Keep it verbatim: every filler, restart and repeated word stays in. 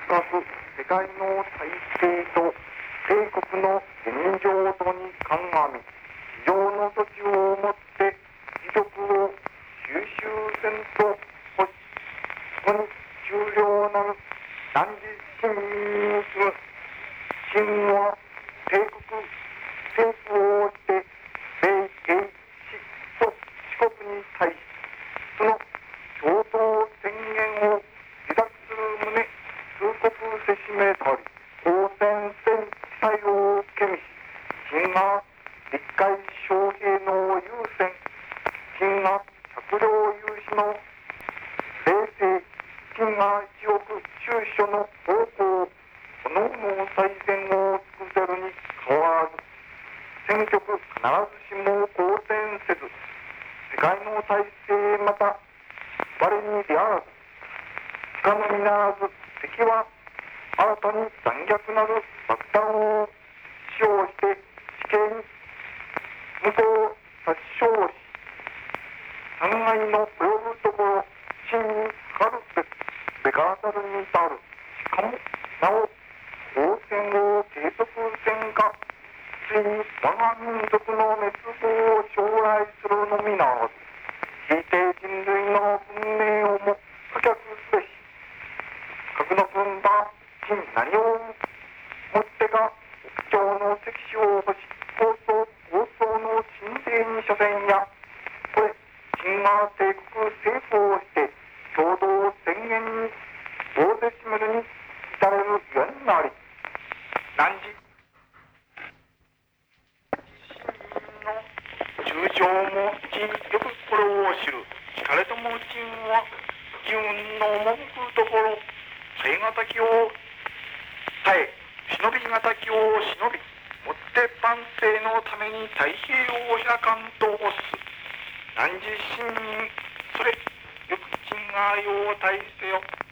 かく世界の体制と帝国の現状とに鑑み、非常の土地をもって貴族を収集せんと欲し、そこに終了なる何時真にする真は帝国政府をして米英市と四国に対し、その共同宣言を受諾する旨通告せしめたり、公選戦地帯を受けみし、真が立会将兵の優先、真が酌量有志の冷静、真が一億中所の方向、このの最善を尽くせるに変わらず、選挙区必ずしも公選せず、世界の体制また我にであらず、つかのみならず敵は新たに残虐なる爆弾を使用して地形に無効殺傷し、残骸の及ぶところ真にかかるべくベガータルに至る。しかもなお公選を継続せんか、ついに我が民族の滅亡を将来するのみならず、ひいて人類の文明をも可却すべし、核の分断真何をもってか国境の石種を欲し、構想構想の神聖に所詮や、これ真が帝国政府をして共同宣言に大ぜしめるに至れるゆえんなり、何時真の中将も一よくこれを知る。しかれとも真は自分の赴くところ、耐え難きを耐え、忍び難きを忍び、もって万世のために太平洋を開かんと押す。何時真にそれよく真がよう対せよ。